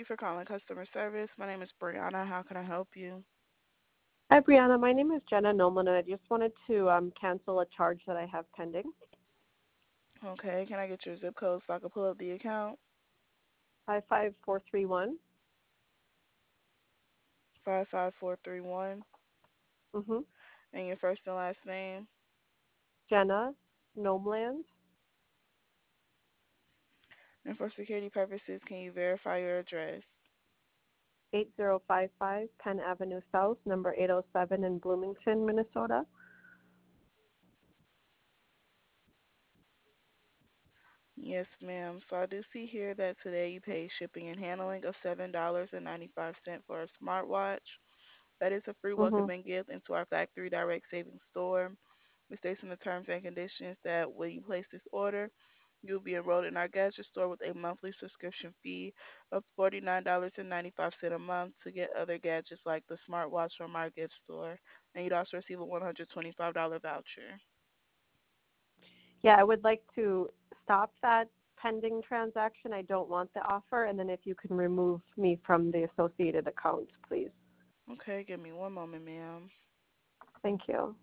you for calling customer service. My name is Brianna. How can I help you? Hi, Brianna. My name is Jenna Nolan, and I just wanted to cancel a charge that I have pending. Okay, can I get your zip code so I can pull up the account? 55431. 55431. Mm-hmm. And your first and last name. Jenna Nomeland. And for security purposes, can you verify your address? 8055 Penn Avenue South, number 807 in Bloomington, Minnesota. Yes, ma'am. So I do see here that today you paid shipping and handling of $7.95 for a smartwatch. That is a free Mm-hmm. welcoming gift into our Factory Direct Savings Store. It states in the terms and conditions that when you place this order, you'll be enrolled in our gadget store with a monthly subscription fee of $49.95 a month to get other gadgets like the smartwatch from our gift store. And you'd also receive a $125 voucher. Yeah, I would like to stop that pending transaction. I don't want the offer, and then if you can remove me from the associated accounts, please. Okay, give me one moment, ma'am. Thank you.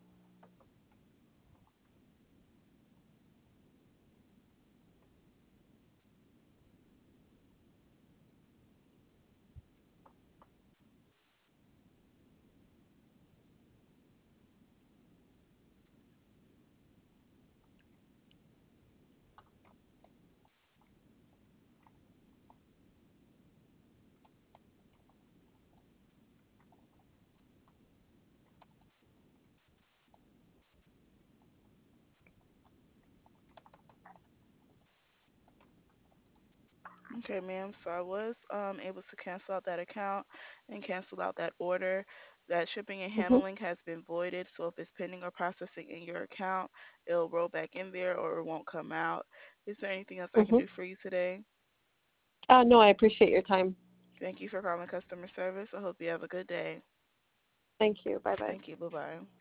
Okay, ma'am. So I was able to cancel out that account and cancel out that order. That shipping and Mm-hmm. handling has been voided. So if it's pending or processing in your account, it'll roll back in there or it won't come out. Is there anything else I can Mm-hmm. do for you today? No, I appreciate your time. Thank you for calling customer service. I hope you have a good day. Thank you. Bye-bye. Thank you. Bye bye.